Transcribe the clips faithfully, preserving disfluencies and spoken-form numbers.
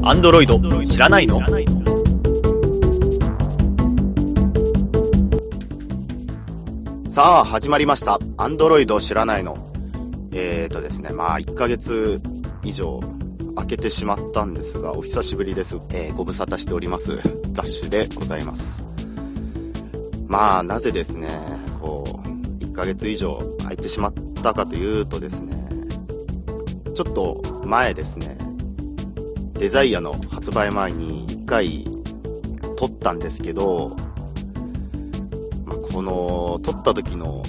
アンドロイド知らないの？ さあ始まりました。アンドロイド知らないの。えーとですね、まあいっかげつ以上空けてしまったんですが、お久しぶりです。えー、ご無沙汰しております雑誌でございます。まあなぜですね、こういっかげつ以上空いてしまったかというとですね、ちょっと前ですね、デザイアの発売前にいっかい撮ったんですけど、まあ、この撮った時の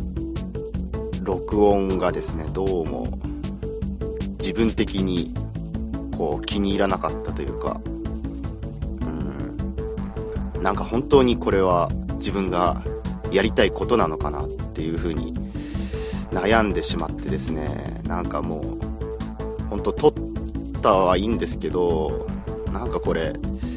録音がですね、どうも自分的にこう気に入らなかったというか、うーんなんか本当にこれは自分がやりたいことなのかなっていう風に悩んでしまってですね、なんかもう本当撮ったはいいんですけど、なんかこれ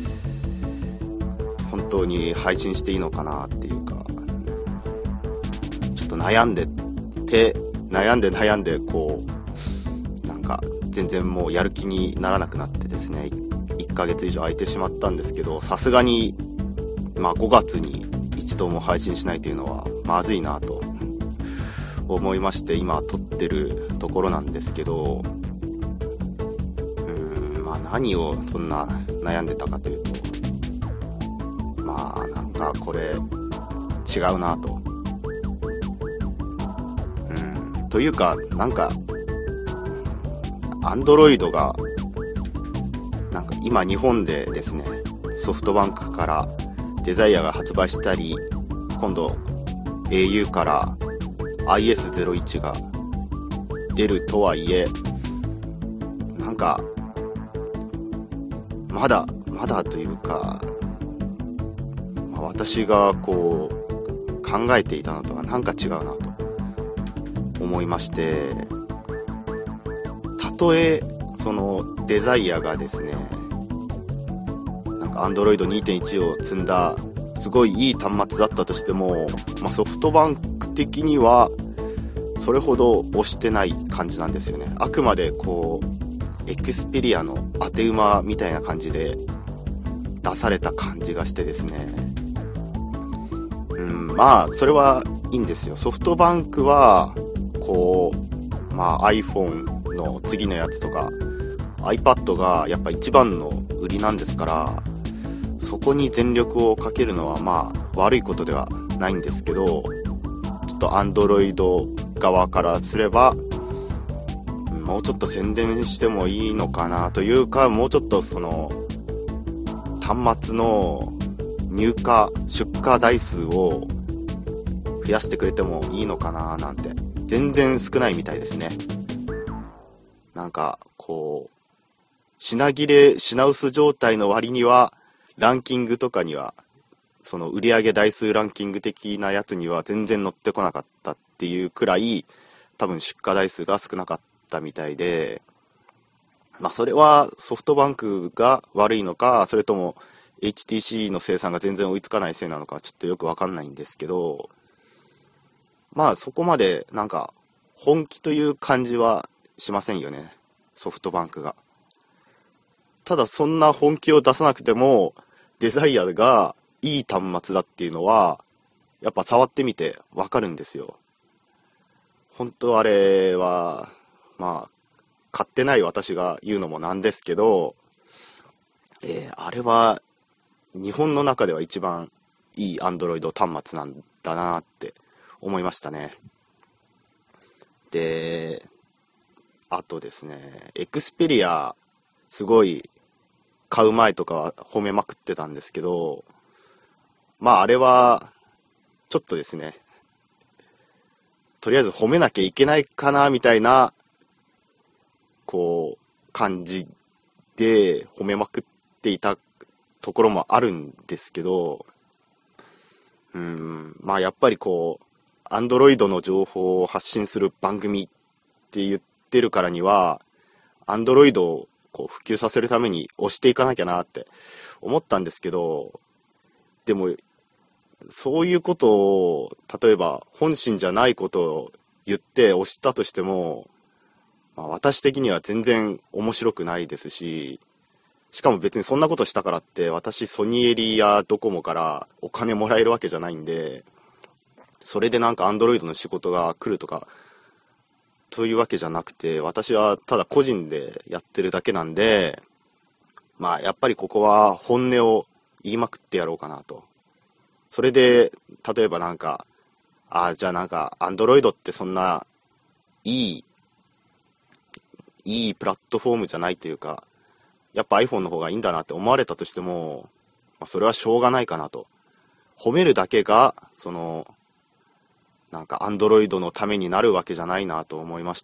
本当に配信していいのかなっていうか、ちょっと悩んでて悩んで悩んでこうなんか全然もうやる気にならなくなってですね、いっかげつ以上空いてしまったんですけど、さすがにまあごがつに一度も配信しないというのはまずいなと思いまして、今撮ってるところなんですけど、何をそんな悩んでたかというと、まあなんかこれ違うなと、うんというかなんかアンドロイドがなんか今日本でですね、ソフトバンクからデザイアが発売したり、今度 エーユー から アイエスゼロイチ が出るとはいえ、なんかまだまだというか、まあ、私がこう考えていたのとはなんか違うなと思いまして、たとえそのデザイアがですね、なんか アンドロイドにてんいち を積んだすごいいい端末だったとしても、まあ、ソフトバンク的にはそれほど推してない感じなんですよね。あくまでこうエクスペリアの当て馬みたいな感じで出された感じがしてですね、うんまあそれはいいんですよ。ソフトバンクはこう、まあ、iPhone の次のやつとか iPad がやっぱ一番の売りなんですから、そこに全力をかけるのはまあ悪いことではないんですけど、ちょっと Android 側からすればもうちょっと宣伝してもいいのかなというか、もうちょっとその端末の入荷出荷台数を増やしてくれてもいいのかななんて、全然少ないみたいですね。なんかこう品切れ品薄状態の割にはランキングとかには、その売上台数ランキング的なやつには全然載ってこなかったっていうくらい、多分出荷台数が少なかったみたいで、まあそれはソフトバンクが悪いのか、それとも エイチティーシー の生産が全然追いつかないせいなのかちょっとよくわかんないんですけど、まあそこまでなんか本気という感じはしませんよね、ソフトバンクが。ただそんな本気を出さなくてもデザイアがいい端末だっていうのはやっぱ触ってみてわかるんですよ。本当あれはまあ買ってない私が言うのもなんですけど、えー、あれは日本の中では一番いい Android 端末なんだなって思いましたね。で、あとですね、エクスペリアすごい買う前とかは褒めまくってたんですけど、まああれはちょっとですね、とりあえず褒めなきゃいけないかなみたいなこう感じで褒めまくっていたところもあるんですけど、うーんまあやっぱりこうアンドロイドの情報を発信する番組って言ってるからには、アンドロイドをこう普及させるために推していかなきゃなって思ったんですけど、でもそういうことを例えば本心じゃないことを言って推したとしても、まあ、私的には全然面白くないですし、 しかも別にそんなことしたからって、私ソニーエリやドコモからお金もらえるわけじゃないんで、それでなんか Android の仕事が来るとか、というわけじゃなくて、私はただ個人でやってるだけなんで、まあやっぱりここは本音を言いまくってやろうかなと。それで、例えばなんか、ああ、じゃあなんか Android ってそんないい、いいプラットフォームじゃないというか、やっぱ iPhone の方がいいんだなって思われたとしても、まあ、それはしょうがないかなと。褒めるだけが、その、なんか Android のためになるわけじゃないなと思いまして、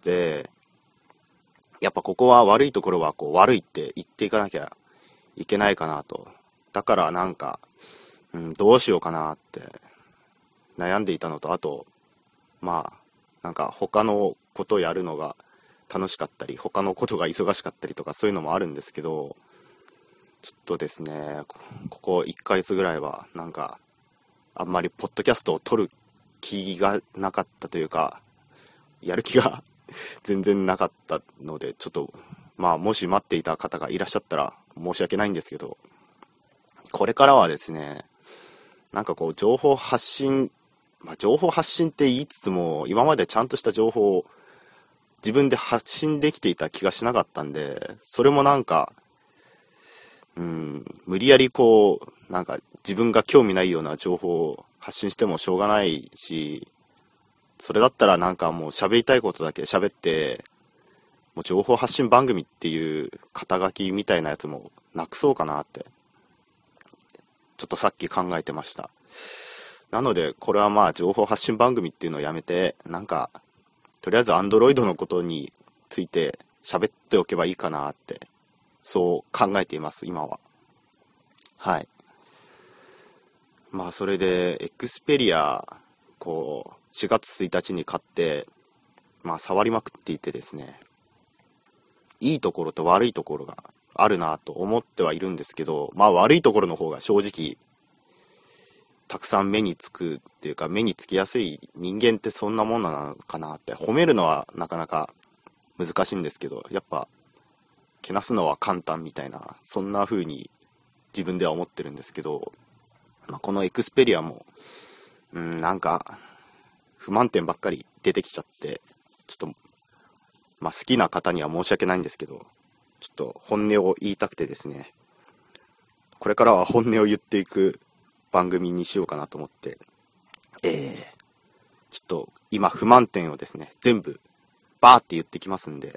やっぱここは悪いところはこう悪いって言っていかなきゃいけないかなと。だからなんか、うん、どうしようかなって悩んでいたのと、あと、まあ、なんか他のことをやるのが楽しかったり、他のことが忙しかったりとかそういうのもあるんですけど、ちょっとですね、ここいっかげつぐらいはなんか、あんまりポッドキャストを撮る気がなかったというか、やる気が全然なかったので、ちょっと、まあもし待っていた方がいらっしゃったら申し訳ないんですけど、これからはですね、なんかこう情報発信、まあ情報発信って言いつつも、今までちゃんとした情報を自分で発信できていた気がしなかったんで、それもなんか、うん、無理やりこう、なんか自分が興味ないような情報を発信してもしょうがないし、それだったらなんかもう喋りたいことだけ喋って、もう情報発信番組っていう肩書きみたいなやつもなくそうかなって、ちょっとさっき考えてました。なので、これはまあ情報発信番組っていうのをやめて、なんか、とりあえず Android のことについて喋っておけばいいかなって、そう考えています、今は。はい。まあそれで、Xperia、こう、しがつついたちに買って、まあ触りまくっていてですね、いいところと悪いところがあるなと思ってはいるんですけど、まあ悪いところの方が正直、たくさん目につくっていうか、目につきやすい。人間ってそんなもんなのかなって、褒めるのはなかなか難しいんですけど、やっぱけなすのは簡単みたいな、そんな風に自分では思ってるんですけど、まあ、このエクスペリアもうんなんか不満点ばっかり出てきちゃって、ちょっとまあ好きな方には申し訳ないんですけど、ちょっと本音を言いたくてですね、これからは本音を言っていく番組にしようかなと思って、えー、ちょっと今不満点をですね、全部バーって言ってきますんで、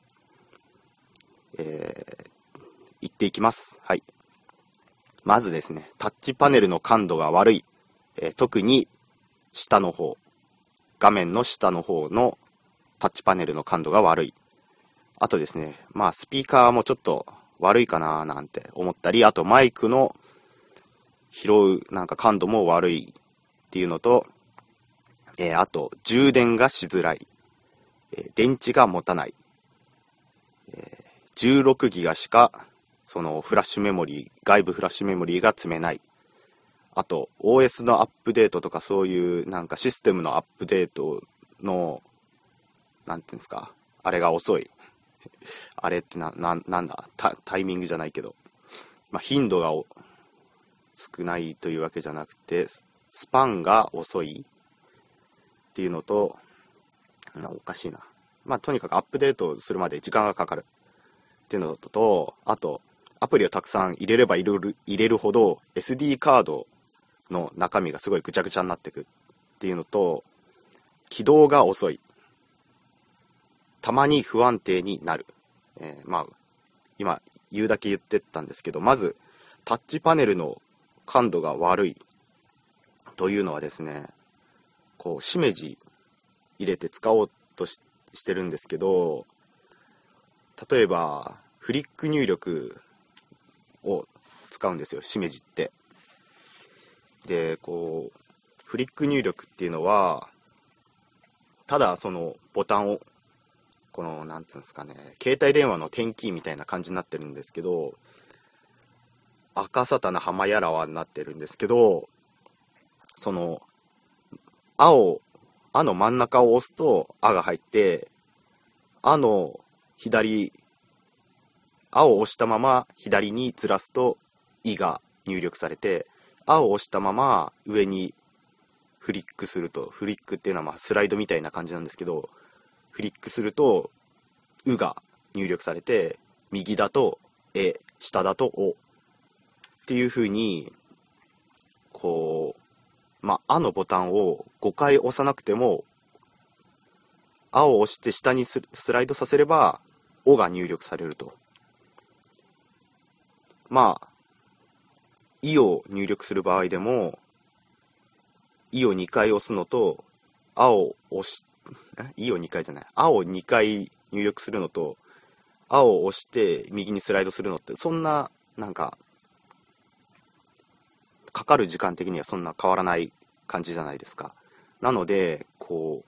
えー、言っていきます。はい。まずですね、タッチパネルの感度が悪い、えー、特に下の方、画面の下の方のタッチパネルの感度が悪い。あとですね、まあスピーカーもちょっと悪いかななんて思ったり、あとマイクの拾うなんか感度も悪いっていうのと、えー、あと充電がしづらい、えー、電池が持たない、えー、じゅうろくギガしかそのフラッシュメモリー、外部フラッシュメモリーが積めない。あと オーエス のアップデートとかそういうなんかシステムのアップデートのなんていうんですか、あれが遅い。あれってな、な、なんだタ、タイミングじゃないけど、まあ、頻度が少ないというわけじゃなくて、スパンが遅いっていうのと、おかしいな。まあ、とにかくアップデートするまで時間がかかるっていうのと、あと、アプリをたくさん入れれば入れる、入れるほど エスディー カードの中身がすごいぐちゃぐちゃになってくっていうのと、起動が遅い。たまに不安定になる。えー、まあ、今言うだけ言ってったんですけど、まずタッチパネルの感度が悪いというのはですね、こうしめじ入れて使おうと し, してるんですけど、例えばフリック入力を使うんですよ、しめじって。で、こうフリック入力っていうのは、ただそのボタンをこのなんつうんですかね、携帯電話の点キーみたいな感じになってるんですけど、赤沙汰な浜やらわになってるんですけど、その青、あの真ん中を押すとあが入って、あの左青を押したまま左にずらすといが入力されて、青を押したまま上にフリックすると、フリックっていうのはまあスライドみたいな感じなんですけど、フリックするとうが入力されて、右だとえ、下だとおっていう風に、こう、まあ、あのボタンをごかい押さなくても、あを押して下にスライドさせれば、おが入力されると。まあ、いを入力する場合でも、いをにかい押すのと、あを押し、いをにかいじゃない、あをにかい入力するのと、あを押して右にスライドするのって、そんな、なんか、かかる時間的にはそんな変わらない感じじゃないですか。なので、こ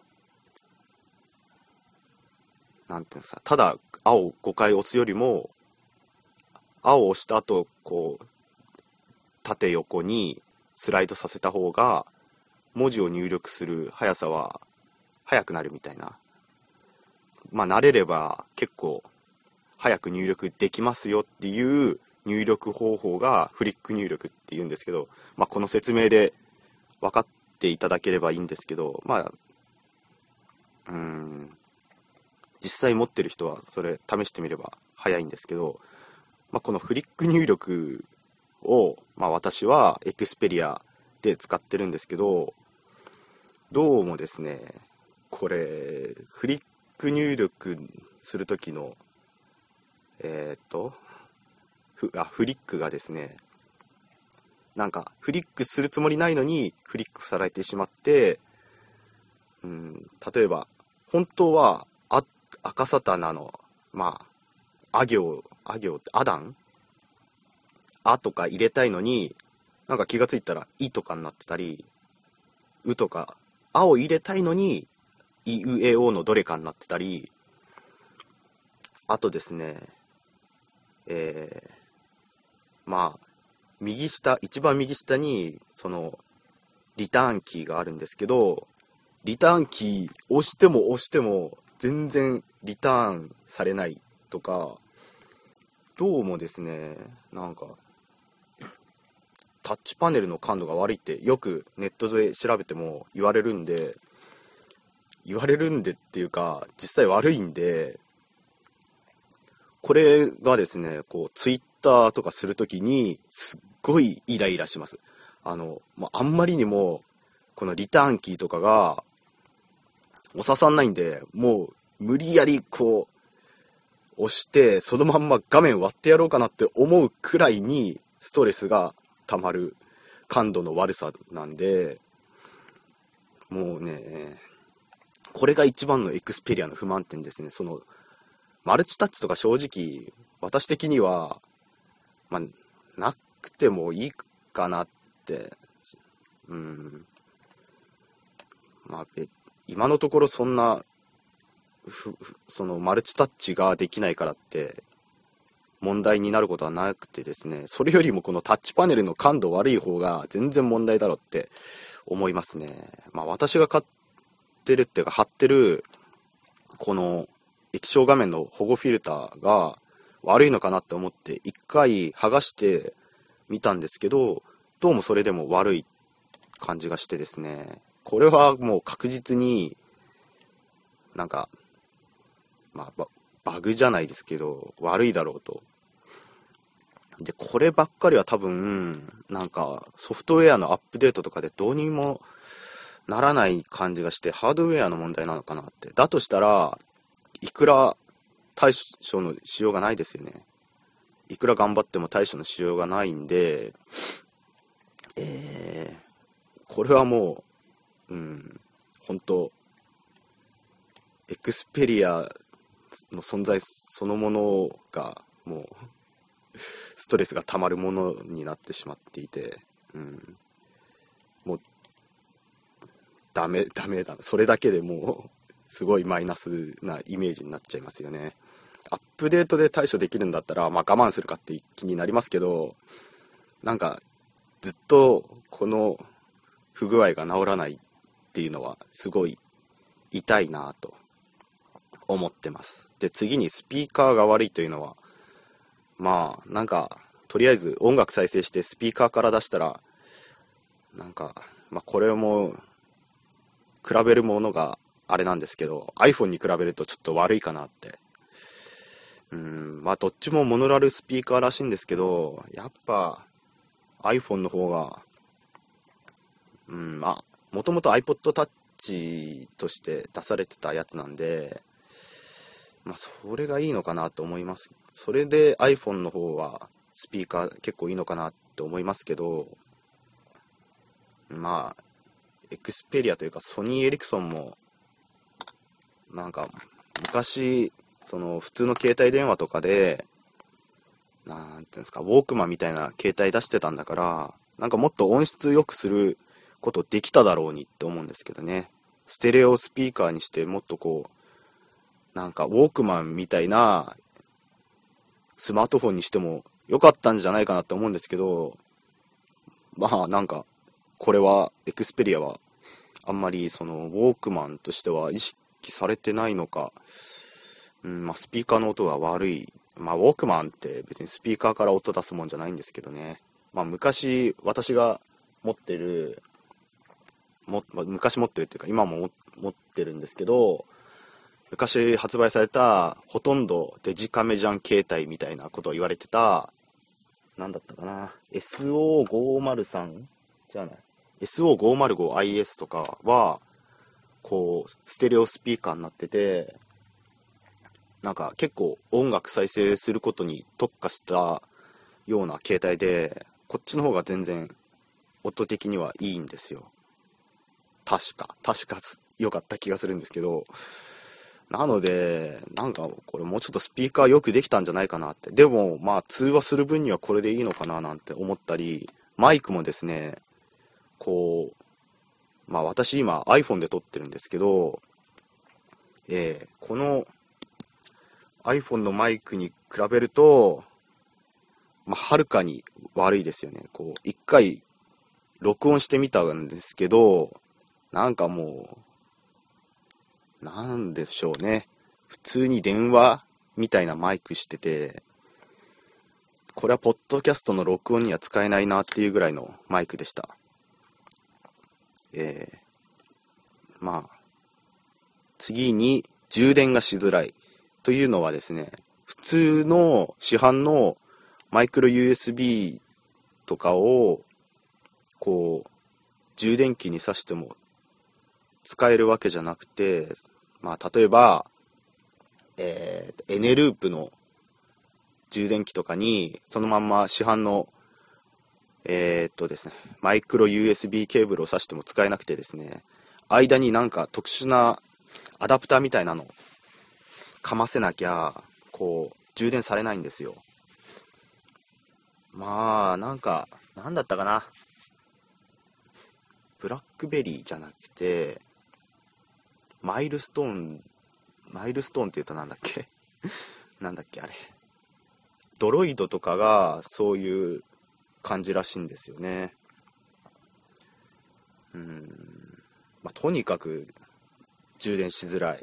う、なんていうんですか、ただ、あをごかい押すよりも、あを押した後、こう、縦横にスライドさせた方が、文字を入力する速さは速くなるみたいな。まあ、慣れれば結構早く入力できますよっていう入力方法がフリック入力っていうんですけど、まあ、この説明で分かっていただければいいんですけど、まあ、うーん、実際持ってる人はそれ試してみれば早いんですけど、まあ、このフリック入力を、まあ、私はエクスペリアで使ってるんですけど、どうもですね、これフリック入力するときのえっとフあフリックがですね、なんかフリックするつもりないのにフリックされてしまって、うん、例えば本当はあ赤サタナのまああ行あ行ってアダンあとか入れたいのに、なんか気がついたらいとかになってたり、うとかあを入れたいのにいうえおのどれかになってたり、あとですね、えー、まあ右下、一番右下にそのリターンキーがあるんですけど、リターンキー押しても押しても全然リターンされないとか、どうもですね、なんかタッチパネルの感度が悪いってよくネットで調べても言われるんで、言われるんでっていうか実際悪いんで、これがですね、こうツイッターとかするときにすっごいイライラします。あの、まあ、あんまりにもこのリターンキーとかがお刺さんないんで、もう無理やりこう押してそのまんま画面割ってやろうかなって思うくらいにストレスが溜まる感度の悪さなんで、もうね、これが一番のエクスペリアの不満点ですね。そのマルチタッチとか正直私的にはまあなくてもいいかなって、うん、まあ今のところそんなふそのマルチタッチができないからって問題になることはなくてですね、それよりもこのタッチパネルの感度悪い方が全然問題だろうって思いますね。まあ私が買ってるっていうか貼ってるこの液晶画面の保護フィルターが悪いのかなって思って一回剥がしてみたんですけど、どうもそれでも悪い感じがしてですね、これはもう確実になんかまあバ、バグじゃないですけど悪いだろうと。でこればっかりは多分なんかソフトウェアのアップデートとかでどうにもならない感じがして、ハードウェアの問題なのかなって。だとしたらいくら対処のしようがないですよね。いくら頑張っても対処のしようがないんで、えー、これはもう、うん、本当エクスペリアの存在そのものがもうストレスが溜まるものになってしまっていて、うん、もうダメダメだ。それだけでもうすごいマイナスなイメージになっちゃいますよね。アップデートで対処できるんだったら、まあ我慢するかって気になりますけど、なんかずっとこの不具合が治らないっていうのはすごい痛いなと思ってます。で、次にスピーカーが悪いというのは、 まあ、なんか、とりあえず音楽再生してスピーカーから出したら、なんか、まあこれも、比べるものがあれなんですけど、iPhone に比べるとちょっと悪いかなって。うん、まあどっちもモノラルスピーカーらしいんですけど、やっぱ iPhone の方が、うん、まあ、もともと iPod Touch として出されてたやつなんで、まあそれがいいのかなと思います。それで iPhone の方はスピーカー結構いいのかなって思いますけど、まあ、エクスペリアというかソニー・エリクソンも、なんか昔、その普通の携帯電話とかで、なんていうんですか、ウォークマンみたいな携帯出してたんだから、なんかもっと音質良くすることできただろうにって思うんですけどね。ステレオスピーカーにしてもっとこう、なんかウォークマンみたいなスマートフォンにしても良かったんじゃないかなって思うんですけど、まあなんか、これは、エクスペリアは、あんまりそのウォークマンとしては意識されてないのか、うんまあ、スピーカーの音が悪い。まあ、ウォークマンって別にスピーカーから音出すもんじゃないんですけどね。まあ、昔、私が持ってる、も、まあ、昔持ってるっていうか、今も持ってるんですけど、昔発売された、ほとんどデジカメじゃん携帯みたいなことを言われてた、なんだったかな、エスオーごーまるさん? じゃない。エスオーごーまるごアイエス とかは、こう、ステレオスピーカーになってて、なんか結構音楽再生することに特化したような携帯で、こっちの方が全然音的にはいいんですよ。確か、確か良かった気がするんですけど、なので、なんかこれもうちょっとスピーカーよくできたんじゃないかなって。でもまあ通話する分にはこれでいいのかななんて思ったり、マイクもですね、こう、まあ私今 iPhone で撮ってるんですけど、えー、この iPhone のマイクに比べると、まあ、はるかに悪いですよね。こう、一回、録音してみたんですけど、なんかもう、なんでしょうね。普通に電話みたいなマイクしてて、これはポッドキャストの録音には使えないなっていうぐらいのマイクでした。えー、まあ、次に充電がしづらいというのはですね、普通の市販のマイクロ ユーエスビー とかをこう充電器に挿しても使えるわけじゃなくて、まあ例えば、えー、エネループの充電器とかにそのまんま市販のえー、っとですねマイクロ ユーエスビー ケーブルを挿しても使えなくてですね、間になんか特殊なアダプターみたいなのかませなきゃこう充電されないんですよ。まあなんかなんだったかな、ブラックベリーじゃなくてマイルストーンマイルストーンって言うとなんだっけなんだっけあれ、ドロイドとかがそういう感じらしいんですよね。うーん、まあ、とにかく充電しづらい。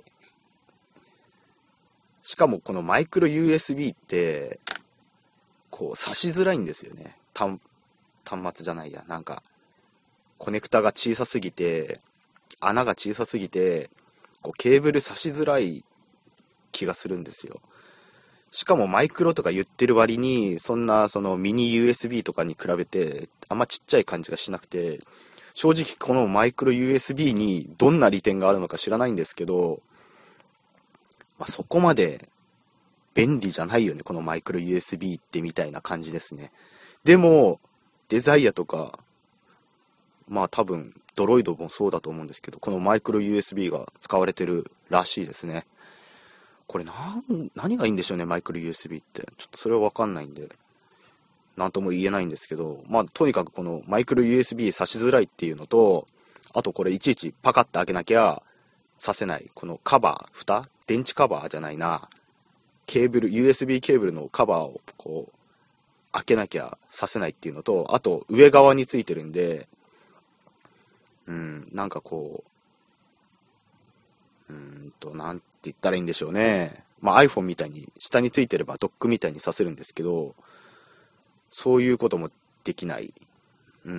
しかもこのマイクロ ユーエスビー ってこう挿しづらいんですよね。端末じゃないや、なんかコネクタが小さすぎて、穴が小さすぎてこうケーブル挿しづらい気がするんですよ。しかもマイクロとか言ってる割にそんなそのミニ ユーエスビー とかに比べてあんまちっちゃい感じがしなくて、正直このマイクロ ユーエスビー にどんな利点があるのか知らないんですけど、まあ、そこまで便利じゃないよねこのマイクロ ユーエスビー ってみたいな感じですね。でもデザイアとかまあ多分ドロイドもそうだと思うんですけど、このマイクロ ユーエスビー が使われてるらしいですね。これなん何がいいんでしょうねマイクロ ユーエスビー って。ちょっとそれは分かんないんでなんとも言えないんですけど、まあとにかくこのマイクロ ユーエスビー 挿しづらいっていうのと、あとこれいちいちパカッと開けなきゃ挿せない、このカバー、蓋電池カバーじゃないな、ケーブル ユーエスビー ケーブルのカバーをこう開けなきゃ挿せないっていうのと、あと上側についてるんで、うんなんかこううーんとなんて言ったらいいんでしょうね、 まあ iPhone みたいに下についてればドックみたいにさせるんですけど、そういうこともできない。うん。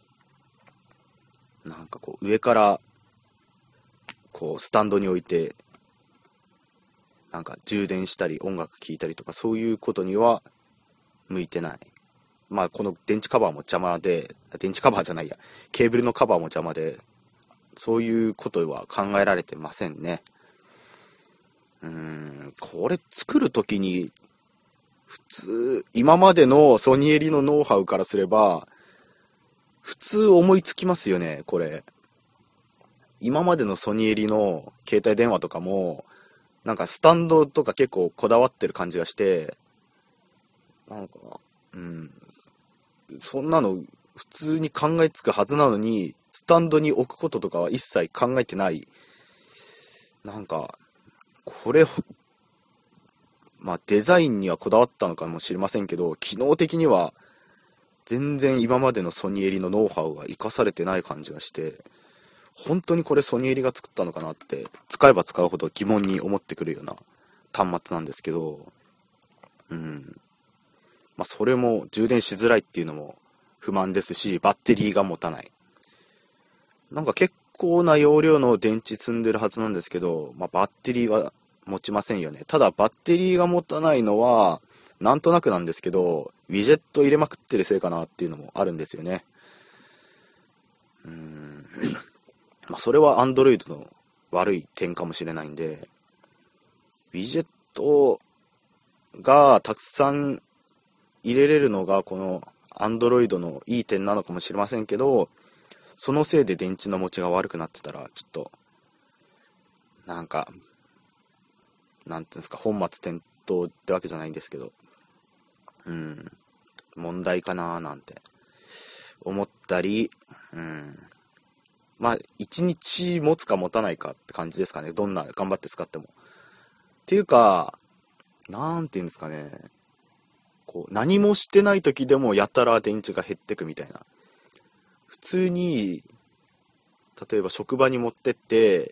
なんかこう上からこうスタンドに置いてなんか充電したり音楽聴いたりとかそういうことには向いてない。まあこの電池カバーも邪魔で、電池カバーじゃないや、ケーブルのカバーも邪魔で、そういうことは考えられてませんね。うーん、これ作るときに普通、今までのソニーエリのノウハウからすれば普通思いつきますよね、これ。今までのソニーエリの携帯電話とかもなんかスタンドとか結構こだわってる感じがして、なんか、うん、そんなの普通に考えつくはずなのに、スタンドに置くこととかは一切考えてない。なんか、これ、まあデザインにはこだわったのかもしれませんけど、機能的には全然今までのソニーエリのノウハウが活かされてない感じがして、本当にこれソニーエリが作ったのかなって、使えば使うほど疑問に思ってくるような端末なんですけど、うん。まあそれも充電しづらいっていうのも不満ですし、バッテリーが持たない。なんか結構な容量の電池積んでるはずなんですけど、まあバッテリーは持ちませんよね。ただバッテリーが持たないのは、なんとなくなんですけど、ウィジェット入れまくってるせいかなっていうのもあるんですよね。うーん。まあそれは Android の悪い点かもしれないんで、ウィジェットがたくさん入れれるのがこの Android のいい点なのかもしれませんけど、そのせいで電池の持ちが悪くなってたら、ちょっと、なんか、なんていうんですか、本末転倒ってわけじゃないんですけど、うん、問題かなーなんて思ったり、うん、まあ、一日持つか持たないかって感じですかね。どんな頑張って使っても。っていうか、なんていうんですかね。こう、何もしてない時でもやたら電池が減ってくみたいな。普通に、例えば職場に持ってって、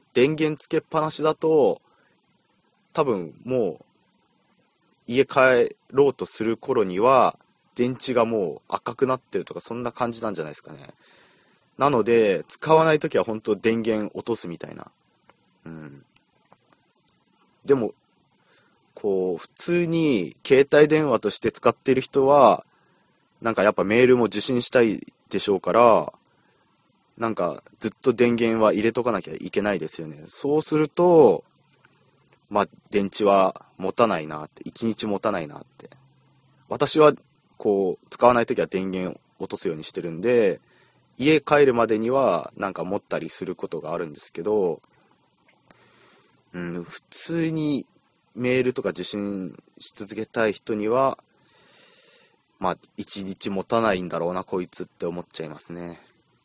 電源つけっぱなしだと、多分もう、家帰ろうとする頃には、電池がもう赤くなってるとか、そんな感じなんじゃないですかね。なので、使わないときは本当電源落とすみたいな。うん。でも、こう、普通に携帯電話として使っている人は、なんかやっぱメールも受信したいでしょうから、なんかずっと電源は入れとかなきゃいけないですよね。そうすると、まあ、電池は持たないなって、一日持たないなって。私は、こう、使わないときは電源落とすようにしてるんで、家帰るまでにはなんか持ったりすることがあるんですけど、うん、普通にメールとか受信し続けたい人には、まあ、一日持たないんだろうな、こいつって思っちゃいますね。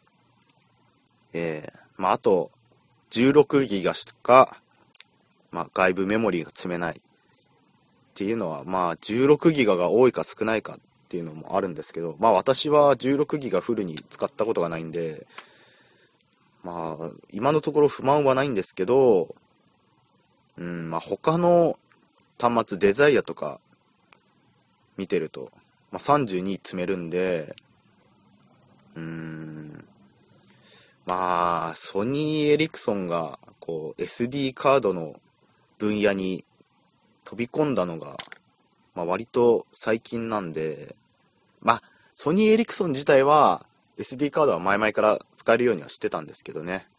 えー、まあ、あと、じゅうろくギガしか、まあ、外部メモリーが積めないっていうのは、まあ、じゅうろくギガが多いか少ないかっていうのもあるんですけど、まあ、私はじゅうろくギガフルに使ったことがないんで、まあ、今のところ不満はないんですけど、うん、まあ、他の端末、デザイアとか見てると、まあ、さんじゅうに積めるんで、うーん、まあ、ソニー・エリクソンが、こう、エスディー カードの分野に飛び込んだのが、まあ、割と最近なんで、まあ、ソニー・エリクソン自体は、エスディー カードは前々から使えるようにはしてたんですけどね。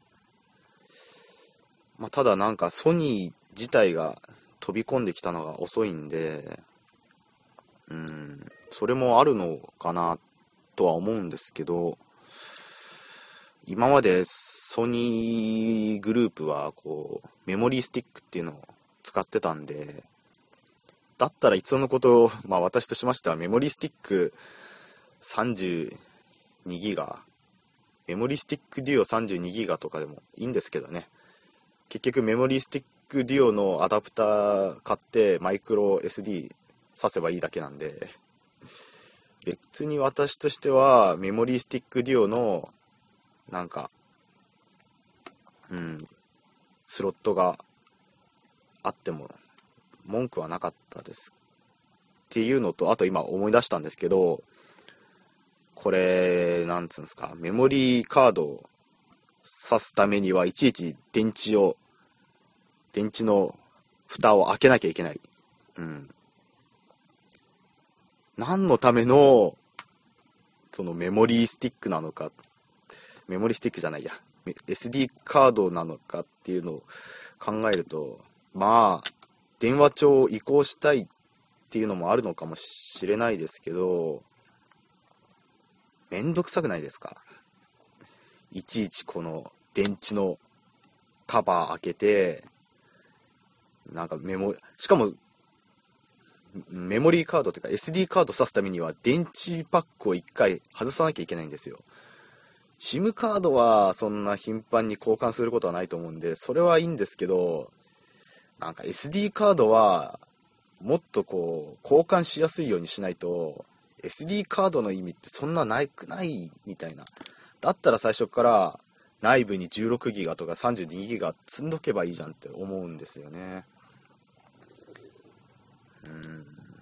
まあ、ただなんかソニー自体が飛び込んできたのが遅いんで、うん、それもあるのかなとは思うんですけど、今までソニーグループはこうメモリースティックっていうのを使ってたんで、だったらいっそのこと、まあ私としましてはメモリースティックさんじゅうにギガ、メモリースティックデュオさんじゅうにギガとかでもいいんですけどね。結局メモリースティックデュオのアダプター買ってマイクロ エスディー 挿せばいいだけなんで、別に私としてはメモリースティックデュオのなんかうんスロットがあっても文句はなかったですっていうのと、あと今思い出したんですけど、これなんつうんですか、メモリーカードを挿すためにはいちいち電池を電池の蓋を開けなきゃいけない。うん。何のためのそのメモリースティックなのか、メモリースティックじゃないや、エスディー カードなのかっていうのを考えると、まあ電話帳を移行したいっていうのもあるのかもしれないですけど、めんどくさくないですか？いちいちこの電池のカバー開けて、なんかメモ、しかもメモリーカードというか エスディー カード挿すためには電池パックをいっかい外さなきゃいけないんですよ。SIM カードはそんな頻繁に交換することはないと思うんで、それはいいんですけど、なんか エスディー カードはもっとこう交換しやすいようにしないと、エスディー カードの意味ってそんなないくないみたいな。だったら最初から内部に じゅうろくギガ とか さんじゅうにギガ 積んどけばいいじゃんって思うんですよね。うーん。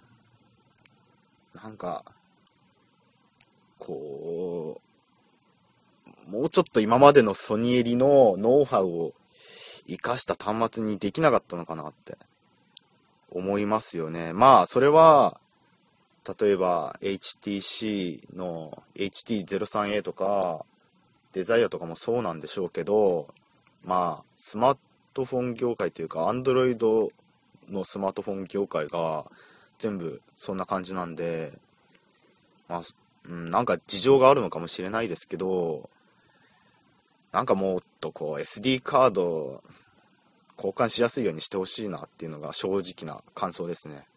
なんか、こう、もうちょっと今までのソニーエリのノウハウを活かした端末にできなかったのかなって思いますよね。まあ、それは、例えば エイチティーシー の エイチティーゼロさんエー とかデザイアとかもそうなんでしょうけど、まあスマートフォン業界というか Android のスマートフォン業界が全部そんな感じなんで、まあ、うん、なんか事情があるのかもしれないですけど、なんかもっとこう エスディー カード交換しやすいようにしてほしいなっていうのが正直な感想ですね。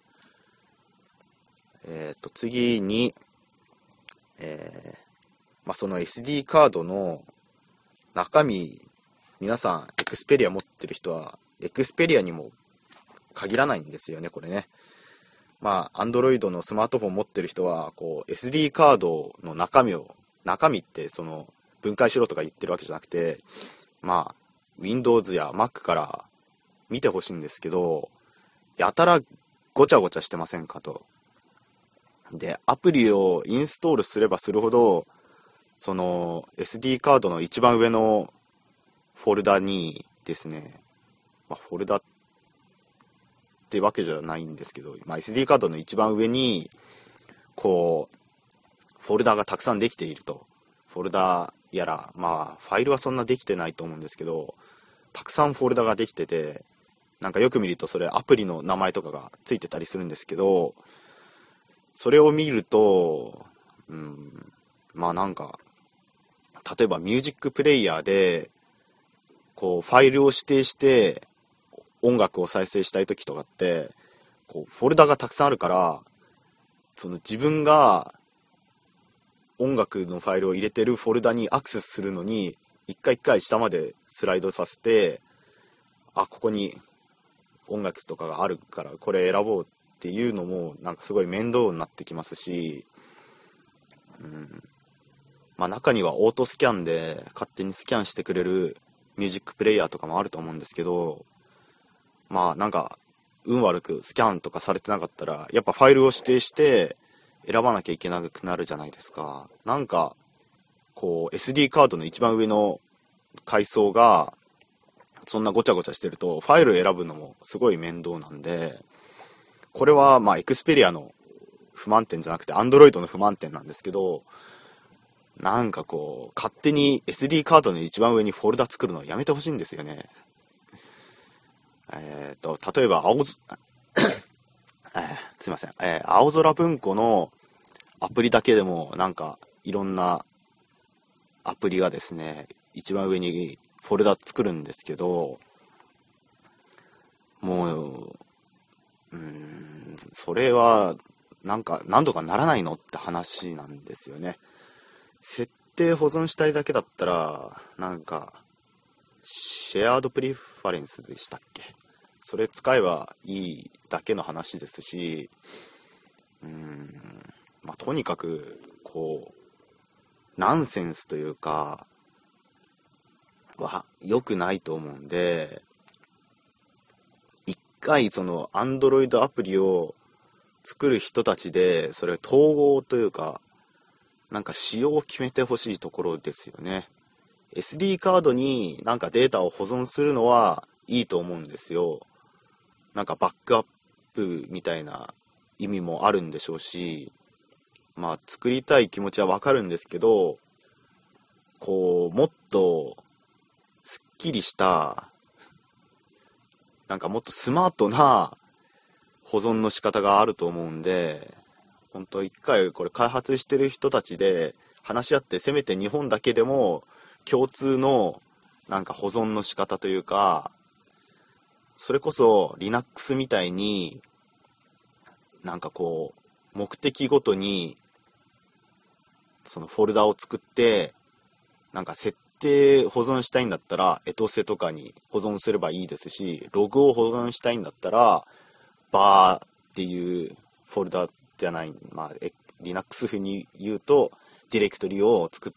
えっと、次に、えー、まあ、その エスディー カードの中身、皆さん、エクスペリア持ってる人は、エクスペリアにも限らないんですよね、これね。まあ、Android のスマートフォン持ってる人は、こう、エスディー カードの中身を、中身ってその、分解しろとか言ってるわけじゃなくて、まあ、Windows や Mac から見てほしいんですけど、やたらごちゃごちゃしてませんかと。で、アプリをインストールすればするほど、その エスディー カードの一番上のフォルダにですね、まあ、フォルダってわけじゃないんですけど、まあ、エスディー カードの一番上に、こう、フォルダがたくさんできていると。フォルダやら、まあ、ファイルはそんなできてないと思うんですけど、たくさんフォルダができてて、なんかよく見るとそれアプリの名前とかがついてたりするんですけど、それを見ると、うん、まあなんか、例えばミュージックプレイヤーで、こう、ファイルを指定して音楽を再生したいときとかって、こう、フォルダがたくさんあるから、その自分が音楽のファイルを入れてるフォルダにアクセスするのに、一回一回下までスライドさせて、あ、ここに音楽とかがあるからこれ選ぼうっていうのもなんかすごい面倒になってきますし、うん、まあ中にはオートスキャンで勝手にスキャンしてくれるミュージックプレイヤーとかもあると思うんですけど、まあなんか運悪くスキャンとかされてなかったらやっぱファイルを指定して選ばなきゃいけなくなるじゃないですか。なんかこう エスディー カードの一番上の階層がそんなごちゃごちゃしてるとファイル選ぶのもすごい面倒なんで、これはまあエクスペリアの不満点じゃなくて Android の不満点なんですけど、なんかこう勝手に エスディー カードの一番上にフォルダ作るのやめてほしいんですよね。えっと例えば青ずえー、すいません、えー、青空文庫のアプリだけでもなんかいろんなアプリがですね一番上にフォルダ作るんですけど、もううーんそれはなんか何とかならないのって話なんですよね。設定保存したいだけだったらなんかシェアードプリファレンスでしたっけ、それ使えばいいだけの話ですし、うーんまあとにかくこうナンセンスというかは良くないと思うんで、一回その Android アプリを作る人たちで、それ統合というか、なんか仕様を決めてほしいところですよね。エスディー カードになんかデータを保存するのはいいと思うんですよ。なんかバックアップみたいな意味もあるんでしょうし、まあ作りたい気持ちはわかるんですけど、こうもっとすっきりした、なんかもっとスマートな保存の仕方があると思うんで、本当一回これ開発してる人たちで話し合って、せめて日本だけでも共通のなんか保存の仕方というか、それこそ Linux みたいになんかこう目的ごとにそのフォルダを作って、なんか設定保存したいんだったらエトセとかに保存すればいいですし、ログを保存したいんだったらバーっていうフォルダじゃない、まあ Linux 風に言うとディレクトリを作って、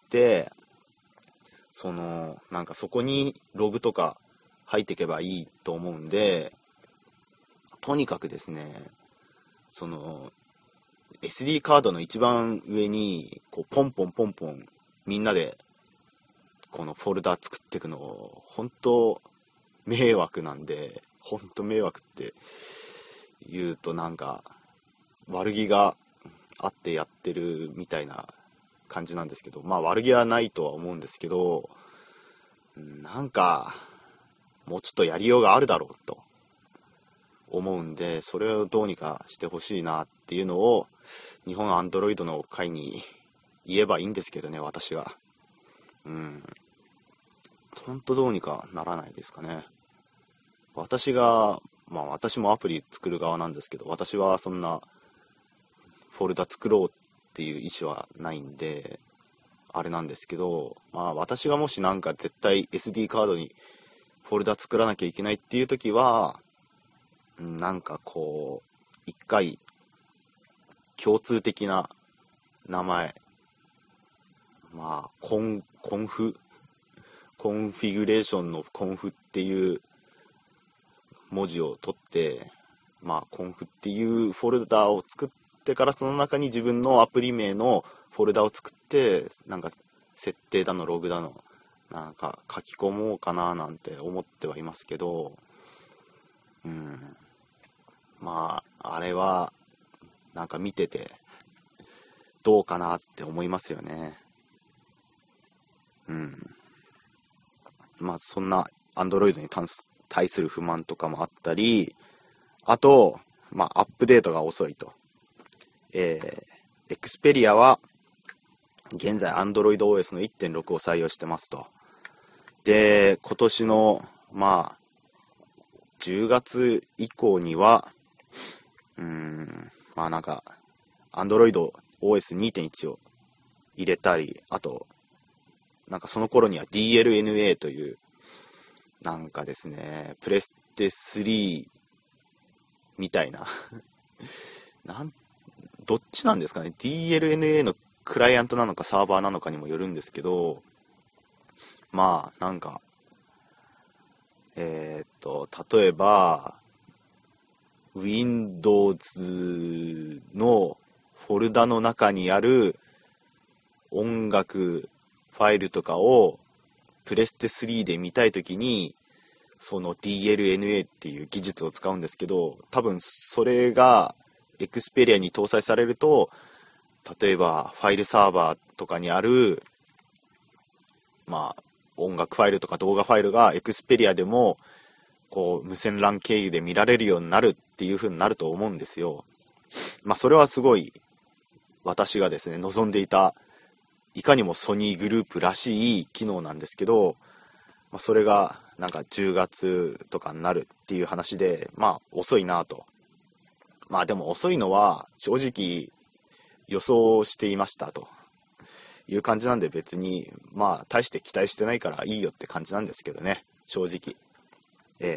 そのなんかそこにログとか入っていけばいいと思うんで、とにかくですね、その エスディー カードの一番上にこうポンポンポンポンみんなでこのフォルダ作っていくの本当迷惑なんで、本当迷惑って言うとなんか悪気があってやってるみたいな感じなんですけど、まあ悪気はないとは思うんですけど、なんかもうちょっとやりようがあるだろうと思うんで、それをどうにかしてほしいなっていうのを日本アンドロイドの会に言えばいいんですけどね、私が。うんほんとどうにかならないですかね。私がまあ私もアプリ作る側なんですけど、私はそんなフォルダ作ろうっていう意思はないんであれなんですけど、まあ私がもしなんか絶対 エスディー カードにフォルダ作らなきゃいけないっていう時は、なんかこう一回共通的な名前、まあコンコンフコンフィグレーションのコンフっていう文字を取って、まあコンフっていうフォルダを作ってから、その中に自分のアプリ名のフォルダを作って、なんか設定だのログだのなんか書き込もうかななんて思ってはいますけど、うんまああれはなんか見ててどうかなって思いますよね。うんまあそんな Android に対する不満とかもあったり、あとまあアップデートが遅いと。えー、Xperia は現在 Android オーエス の いってんろく を採用してますと。で今年のまあじゅうがつ以降にはうーんまあなんか Android オーエスにてんいち を入れたり、あとなんかその頃には ディーエルエヌエー というなんかですね、プレステスリーみたいななんどっちなんですかね、 ディーエルエヌエー のクライアントなのかサーバーなのかにもよるんですけど、まあなんかえー、っと例えば Windows のフォルダの中にある音楽ファイルとかをプレステスリーで見たいときにその ディーエルエヌエー っていう技術を使うんですけど、多分それが Xperia に搭載されると、例えばファイルサーバーとかにあるまあ音楽ファイルとか動画ファイルが Xperia でもこう無線 ラン 経由で見られるようになるっていう風になると思うんですよ。まあそれはすごい私がですね望んでいた、いかにもソニーグループらしい機能なんですけど、まあ、それがなんかじゅうがつとかになるっていう話で、まあ遅いなと。まあでも遅いのは正直予想していましたという感じなんで、別にまあ大して期待してないからいいよって感じなんですけどね、正直。え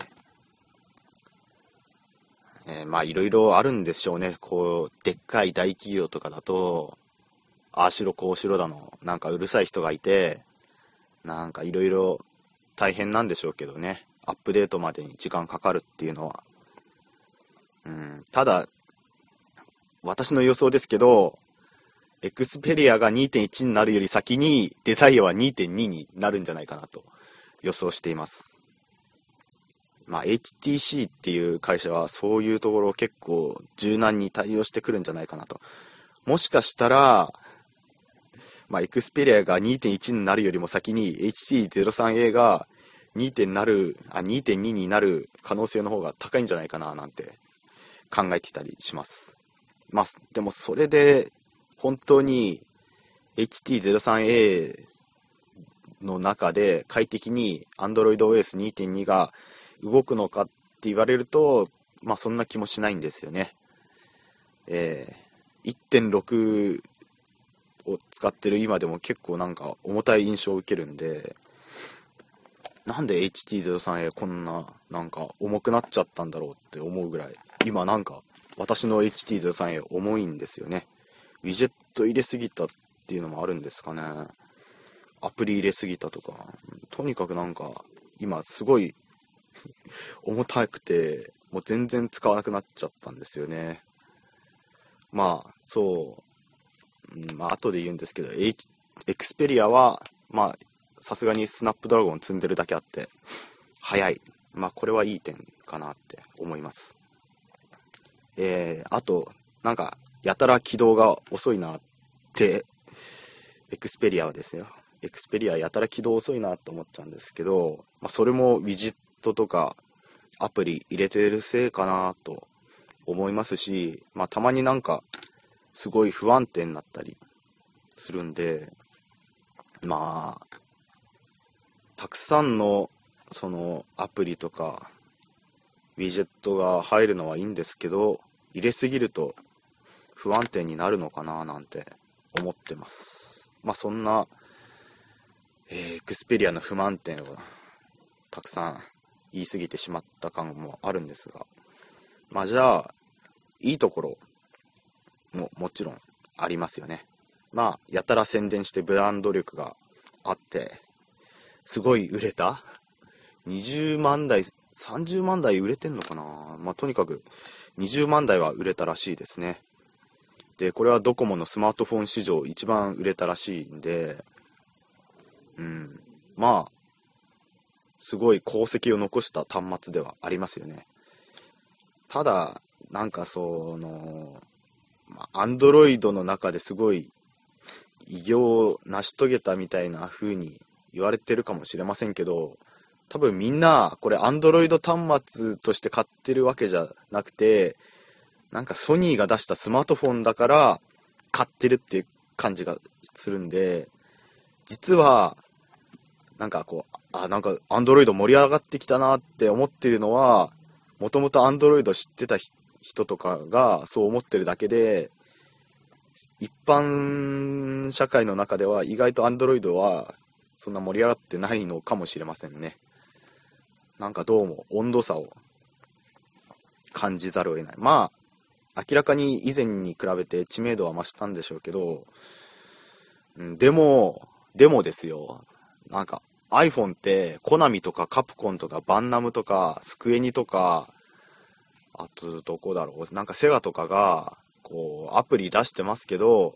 ええー、まあいろいろあるんでしょうね。こうでっかい大企業とかだとああしろこうしろだのなんかうるさい人がいて、なんかいろいろ大変なんでしょうけどね、アップデートまでに時間かかるっていうのは。 うん、ただ、私の予想ですけど、エクスペリアが にてんいち になるより先にデザイアは にてんに になるんじゃないかなと予想しています。まあ エイチティーシー っていう会社はそういうところを結構柔軟に対応してくるんじゃないかなと。もしかしたら、まあエクスペリアが にてんいち になるよりも先に エイチティーゼロさんエー がにてんに になる可能性の方が高いんじゃないかななんて考えてたりします。まあでもそれで本当に エイチティーゼロさんエー の中で快適に アンドロイドオーエスにてんに が動くのかって言われると、まあそんな気もしないんですよね。えー、いってんろく を使ってる今でも結構なんか重たい印象を受けるんで、なんで エイチティーゼロさんエー こんななんか重くなっちゃったんだろうって思うぐらい、今なんか私の エイチティーゼロさんエー 重いんですよね。ウィジェット入れすぎたっていうのもあるんですかね。アプリ入れすぎたとか、とにかくなんか今すごい重たくてもう全然使わなくなっちゃったんですよね。まあそう、うん、まあ後で言うんですけど、H、エクスペリアはまあさすがにスナップドラゴン積んでるだけあって早い。まあこれはいい点かなって思います。えー、あとなんかやたら起動が遅いなってエクスペリアはですよ。エクスペリアやたら起動遅いなと思っちゃうんですけど、まあ、それもウィジェットとかアプリ入れてるせいかなと思いますし、まあたまになんかすごい不安定になったりするんで、まあたくさんのそのアプリとかウィジェットが入るのはいいんですけど、入れすぎると不安定になるのかななんて思ってます。まあそんな、えー、エクスペリアの不満点をたくさん言い過ぎてしまった感もあるんですが、まあじゃあいいところももちろんありますよね。まあやたら宣伝してブランド力があってすごい売れたにじゅうまんだいさんじゅうまんだい売れてんのかな。まあとにかくにじゅうまんだいは売れたらしいですね。でこれはドコモのスマートフォン市場一番売れたらしいんで、うんまあすごい功績を残した端末ではありますよね。ただなんかそのアンドロイドの中ですごい偉業を成し遂げたみたいな風に言われてるかもしれませんけど、多分みんなこれアンドロイド端末として買ってるわけじゃなくて、なんかソニーが出したスマートフォンだから買ってるっていう感じがするんで、実はなんかこうあなんかアンドロイド盛り上がってきたなって思ってるのは、もともとアンドロイド知ってた人とかがそう思ってるだけで、一般社会の中では意外とアンドロイドはそんな盛り上がってないのかもしれませんね。なんかどうも温度差を感じざるを得ない。まあ明らかに以前に比べて知名度は増したんでしょうけど、うん、でもでもですよ、なんか iPhone ってコナミとかカプコンとかバンナムとかスクエニとか、あとどこだろう、なんかセガとかがこうアプリ出してますけど、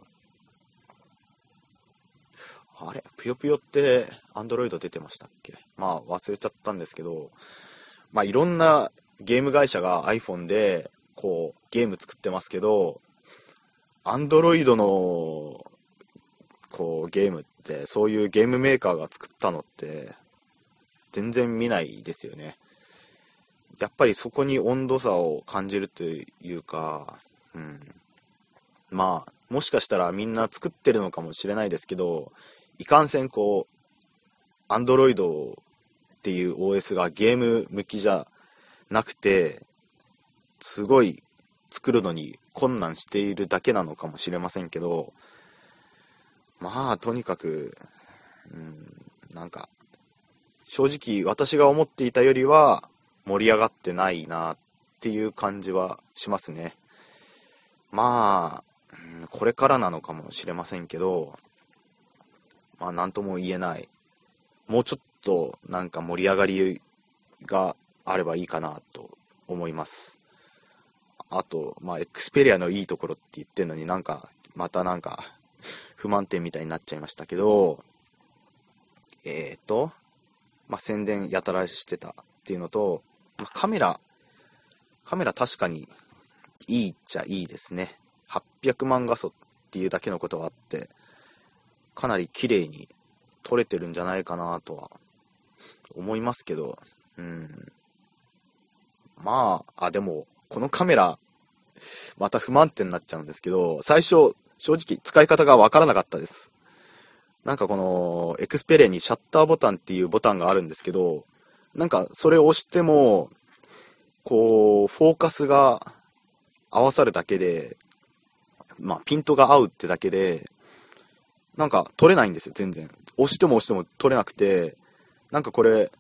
あれぷよぷよってアンドロイド出てましたっけ。まあ忘れちゃったんですけど、まあいろんなゲーム会社が iPhone でこうゲーム作ってますけど、アンドロイドのこうゲームってそういうゲームメーカーが作ったのって全然見ないですよね。やっぱりそこに温度差を感じるというか、うん、まあもしかしたらみんな作ってるのかもしれないですけど、いかんせんこう Android っていう オーエス がゲーム向きじゃなくて、すごい作るのに困難しているだけなのかもしれませんけど、まあとにかく、うん、なんか正直私が思っていたよりは盛り上がってないなっていう感じはしますね。まあ、うん、これからなのかもしれませんけど、まあなんとも言えない。もうちょっとなんか盛り上がりがあればいいかなと思います。 あと、まあ、エクスペリアのいいところって言ってんのになんか、またなんか、不満点みたいになっちゃいましたけど、えーと、まあ、宣伝やたらしてたっていうのと、まあ、カメラ、カメラ確かにいいっちゃいいですね。はっぴゃくまん画素っていうだけのことがあって、かなり綺麗に撮れてるんじゃないかなとは思いますけど、うん。まあ、あ、でも、このカメラ、また不満点になっちゃうんですけど、最初、正直使い方がわからなかったです。なんかこの、エクスペリアにシャッターボタンっていうボタンがあるんですけど、なんかそれを押しても、こう、フォーカスが合わさるだけで、まあ、ピントが合うってだけで、なんか撮れないんですよ、全然。押しても押しても撮れなくて、なんかこれ、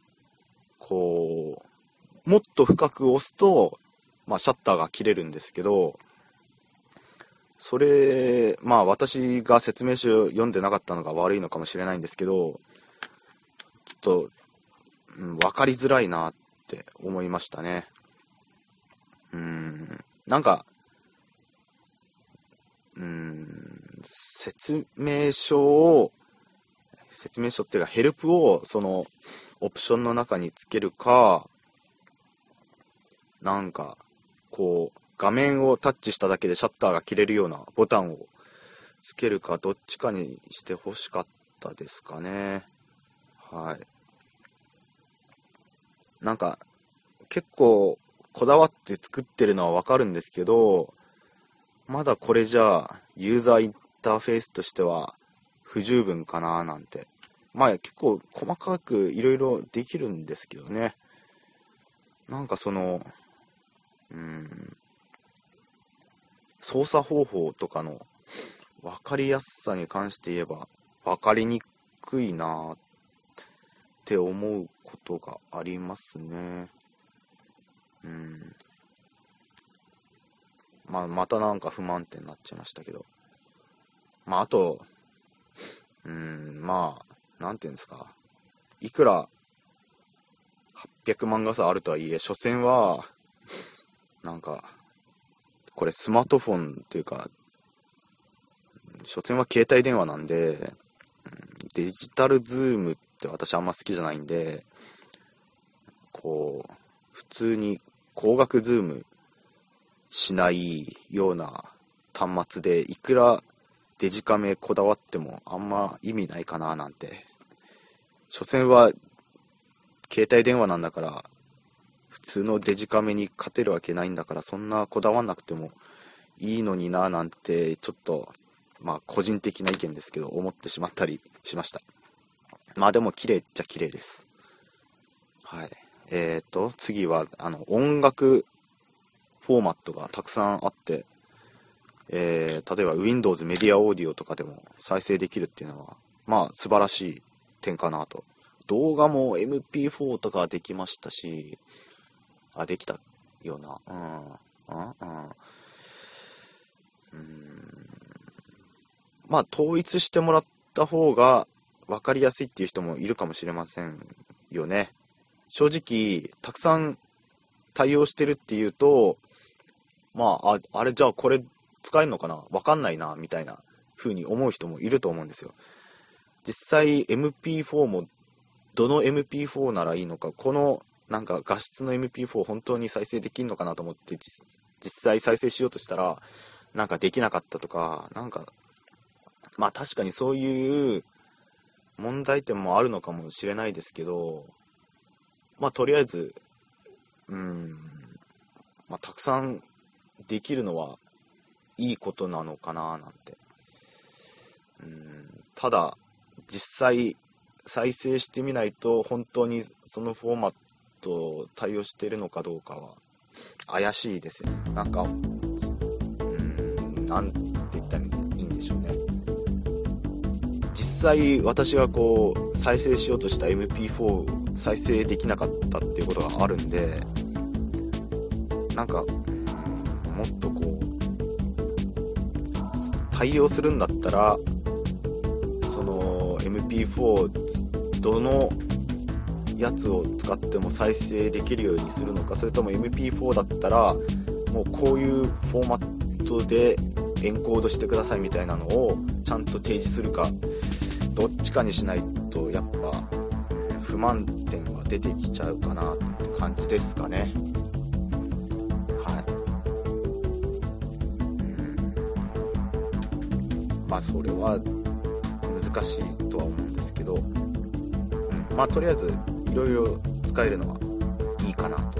こう、もっと深く押すと、まあ、シャッターが切れるんですけど、それ、まあ私が説明書読んでなかったのが悪いのかもしれないんですけど、ちょっと、うん、分かりづらいなって思いましたね。うーん、なんか、うーん、説明書を、説明書っていうかヘルプをそのオプションの中につけるか、なんか、こう、画面をタッチしただけでシャッターが切れるようなボタンをつけるかどっちかにしてほしかったですかね。はい。なんか結構こだわって作ってるのはわかるんですけど、まだこれじゃあユーザーインターフェースとしては不十分かななんて。まあ結構細かくいろいろできるんですけどね。なんかその、うーん、操作方法とかの分かりやすさに関して言えば分かりにくいなって思うことがありますね。うん。まあ、またなんか不満点になっちゃいましたけど。まあ、あと、うん、まあ、なんていうんですか。いくらはっぴゃくまん画素あるとはいえ、所詮は、なんか、これスマートフォンというか、所詮は携帯電話なんで、デジタルズームって私あんま好きじゃないんで、こう、普通に光学ズームしないような端末でいくらデジカメこだわってもあんま意味ないかななんて。所詮は携帯電話なんだから、普通のデジカメに勝てるわけないんだから、そんなこだわんなくてもいいのにななんて、ちょっと、まあ個人的な意見ですけど、思ってしまったりしました。まあでも綺麗っちゃ綺麗です。はい。えーと、次は、あの、音楽フォーマットがたくさんあって、えー、例えば Windows メディアオーディオとかでも再生できるっていうのは、まあ素晴らしい点かなと。動画も エムピーフォー とかできましたし、あ、できたような、うん、うん、うん。うーん、まあ統一してもらった方が分かりやすいっていう人もいるかもしれませんよね。正直、たくさん対応してるっていうと、まあ、あ、あれじゃあこれ使えるのかなわかんないな、みたいな風に思う人もいると思うんですよ。実際 エムピーフォー もどの エムピーフォー ならいいのか、このなんか画質の エムピーフォー 本当に再生できるのかなと思って実、実際再生しようとしたら、なんかできなかったとか、なんか、まあ確かにそういう問題点もあるのかもしれないですけど、まあとりあえず、うーん、まあたくさんできるのはいいことなのかななんて。うーん、ただ実際再生してみないと本当にそのフォーマットを対応しているのかどうかは怪しいですよね。なんか、うーん、なんて言ったらいいんでしょうね。実際私がこう再生しようとした エムピーフォー 再生できなかったっていうことがあるんで、なんか、もっとこう対応するんだったら、その エムピーフォー どのやつを使っても再生できるようにするのか、それとも エムピーフォー だったらもうこういうフォーマットでエンコードしてくださいみたいなのをちゃんと提示するか、どっちかにしないとやっぱ不満点は出てきちゃうかなって感じですかね。はい。うん。まあそれは難しいとは思うんですけど、うん、まあとりあえずいろいろ使えるのはいいかなと